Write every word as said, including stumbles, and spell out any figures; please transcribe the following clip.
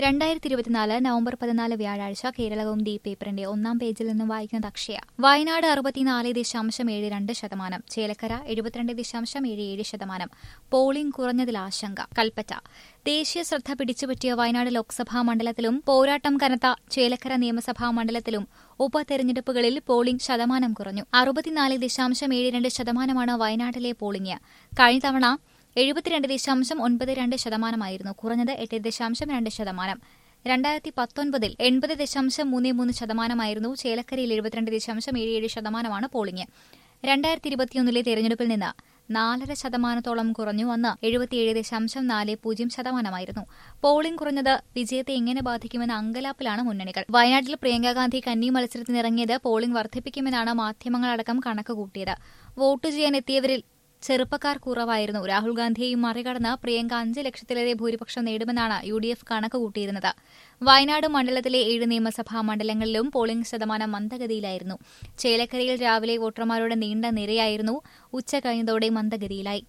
രണ്ടായിരത്തി ഇരുപത്തിനാല് നവംബർ പതിനാല് വ്യാഴാഴ്ച കേരളകൗമുദി പേപ്പറിന്റെ ഒന്നാം പേജിൽ നിന്നും വായിക്കുന്നത് അക്ഷയ. വയനാട് അറുപത്തിനാല് ദശാംശം ഏഴ് രണ്ട് ശതമാനം, ചേലക്കര എഴുപത്തിരണ്ട് ദശാംശം ഏഴ് ഏഴ് ശതമാനം. പോളിംഗ് കുറഞ്ഞതിൽ ആശങ്ക. കൽപ്പറ്റ. ദേശീയ ശ്രദ്ധ പിടിച്ചുപറ്റിയ വയനാട് ലോക്സഭാ മണ്ഡലത്തിലും പോരാട്ടം കനത്ത ചേലക്കര നിയമസഭാ മണ്ഡലത്തിലും ഉപതെരഞ്ഞെടുപ്പുകളിൽ പോളിംഗ് ശതമാനം കുറഞ്ഞു. അറുപത്തിനാല് ദശാംശം ഏഴ് രണ്ട് ശതമാനമാണ് വയനാട്ടിലെ പോളിംഗ്. കഴിഞ്ഞ തവണ എഴുപത്തിരണ്ട് ദശാംശം ഒൻപത് രണ്ട് ശതമാനമായിരുന്നു, കുറഞ്ഞത് എട്ട് ദശാംശം രണ്ട് ശതമാനം. രണ്ടായിരത്തി പത്തൊൻപതിൽ എൺപത് ദശാംശം മൂന്ന് മൂന്ന് ശതമാനമായിരുന്നു. ചേലക്കരയിൽ എഴുപത്തിരണ്ട് ദശാംശം ഏഴ് ഏഴ് ശതമാനമാണ് പോളിംഗ്. രണ്ടായിരത്തി ഇരുപത്തിയൊന്നിലെ തെരഞ്ഞെടുപ്പിൽ നിന്ന് നാലര ശതമാനത്തോളം കുറഞ്ഞു. അന്ന് എഴുപത്തിയേഴ് ദശാംശം നാല് പൂജ്യം ശതമാനമായിരുന്നു. പോളിംഗ് കുറഞ്ഞത് വിജയത്തെ എങ്ങനെ ബാധിക്കുമെന്ന അങ്കലാപ്പിലാണ് മുന്നണികൾ. വയനാട്ടിൽ പ്രിയങ്കാഗാന്ധി കന്നി മത്സരത്തിനിറങ്ങിയത് പോളിംഗ് വർദ്ധിപ്പിക്കുമെന്നാണ് മാധ്യമങ്ങളടക്കം കണക്കുകൂട്ടിയത്. വോട്ട് ചെയ്യാനെത്തിയവരിൽ ചെറുപ്പക്കാർ കുറവായിരുന്നു. രാഹുൽ ഗാന്ധിയെയും മറികടന്ന് പ്രിയങ്ക അഞ്ച് ലക്ഷത്തിലേറെ ഭൂരിപക്ഷം നേടുമെന്നാണ് യു ഡി എഫ് കണക്കുകൂട്ടിയിരുന്നത്. വയനാട് മണ്ഡലത്തിലെ ഏഴ് നിയമസഭാ മണ്ഡലങ്ങളിലും പോളിംഗ് ശതമാനം മന്ദഗതിയിലായിരുന്നു. ചേലക്കരയിൽ രാവിലെ വോട്ടർമാരുടെ നീണ്ട നിരയായിരുന്നു. ഉച്ച കഴിഞ്ഞതോടെ മന്ദഗതിയിലായി.